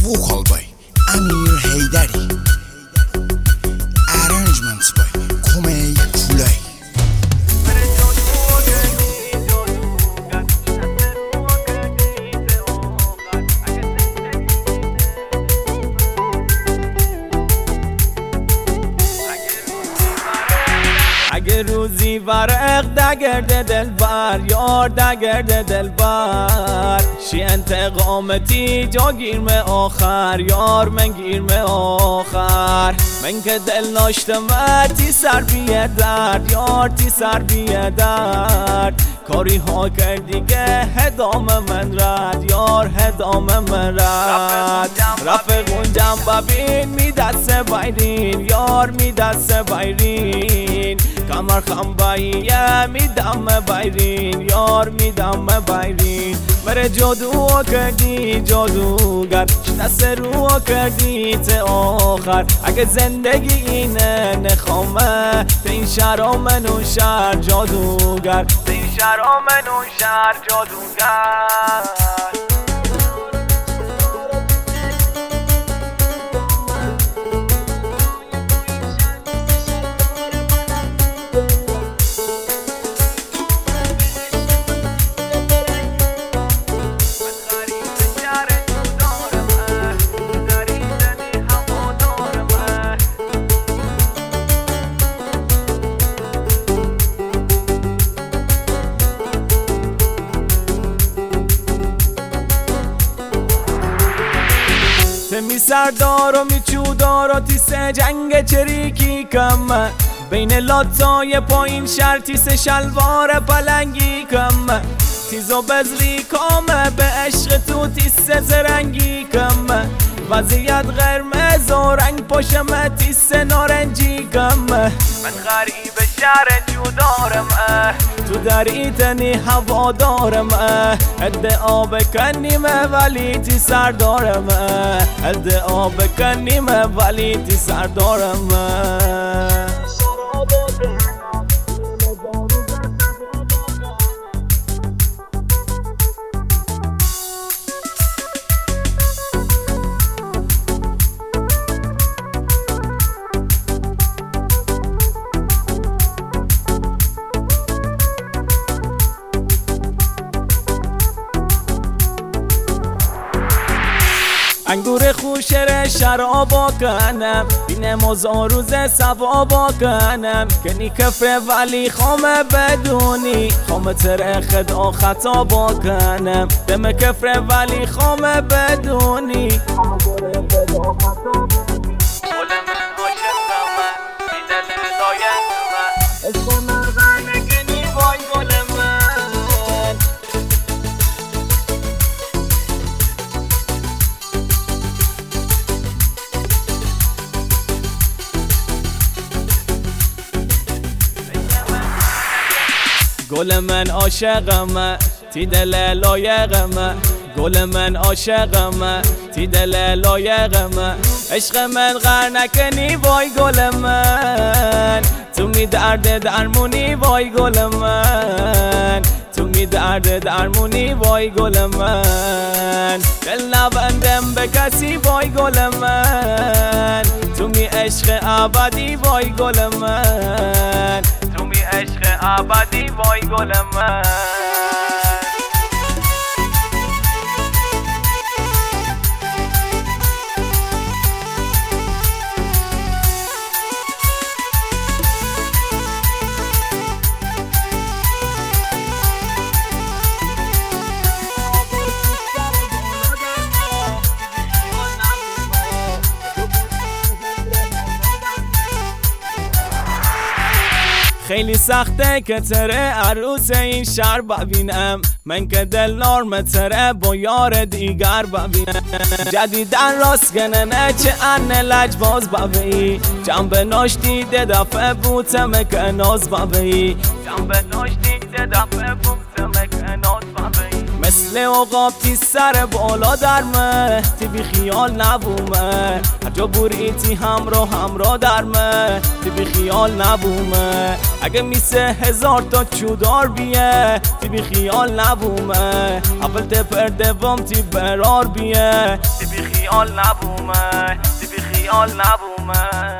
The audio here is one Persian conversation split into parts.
vocal by Amir Haydari, arrangements by Komey Kulay. اگه روزی ورق دگرده دلبر یار دگرده دلبر شی انتقامتی جا گیرم آخر یار من گیرم آخر من که دل ناشتم تی سر بیه درد یار تی سر بیه درد کاری ها کردیگه هدام من رد یار هدام من رد رفقونجم ببین می دست بایرین یار می دست بایرین کمر خم باییه میدم بایرین یار میدم بایرین بره جادو کردی جادوگر دست رو کردی تا آخر اگه زندگی اینه نخوامه تا این شهر منو شهر جادوگر تا این شهر منو شهر جادوگر می سردار و می چودار و تیس جنگ چریکی کم بین لاتای پایین شهر تیس شلوار پلنگی کم تیز و بزری کامه به عشق تو تیس زرنگی کم وضعیت قرمز و رنگ پشم تیس نارنجی کم من غریب شهر جودارم تو در ایتنی هوا دارم ادعا بکنیم ولی تی سردارم ادعا بکنیم ولی تی سردارم انگور خوشر شرابا کنم بین مزا روز سوابا کنم کنی کفر ولی خامه بدونی خامه تر خدا خطا با کنم دم کفر ولی خامه بدونی خامه تر خدا خطا با کنی گل من عاشقم بی دل لایم عشق من غم کنی وای گل من گل من عاشقم تی دل لایقم گل من عاشقم تی دل لایقم عشق من غر نکنی وای گل من تو می درد درمونی وای گل من تو می درد درمونی وای گل من دل نبندم به کسی وای گل من تو می عشق ابدی وای گل من تو می عشق ابدی وای گل من خیلی سخته که تره عروس این شهر ببینم من که دل نارم تره با یار دیگر ببینم جدیدن راست گننه چه انه لجباز ببینی جنب ناشتی ده دفعه بوتم که ناز ببینی جنب ناشتی ده دفعه بوتم که ناز ببینی مثل عقاب تی سر بالا درمه تی بی خیال نبومه هر جا بوریتی همراه درمه تی بی خیال نبومه اگه میسه 1000 تا چودار بیه تی بی خیال نبومه اول تپر دوم تی برار بیه تی بی خیال خیال نبومه دی بی خیال نبومه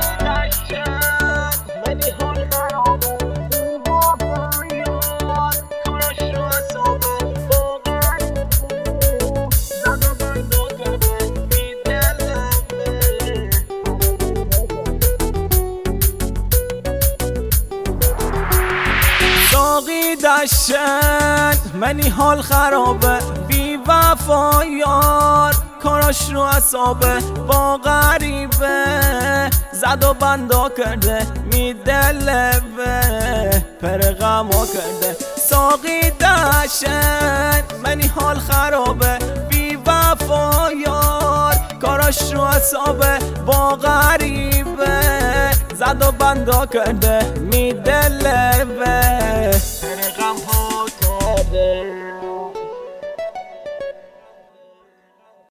ساقی دشتن منی حال خرابه بی وفا یار کاراش رو اصابه با غریبه زد و بندا کرده میدلبه پر غما کرده ساقی دشتن منی حال خرابه بی وفا یار کاراش رو اصابه با غریبه زد و بندا کرده میدلبه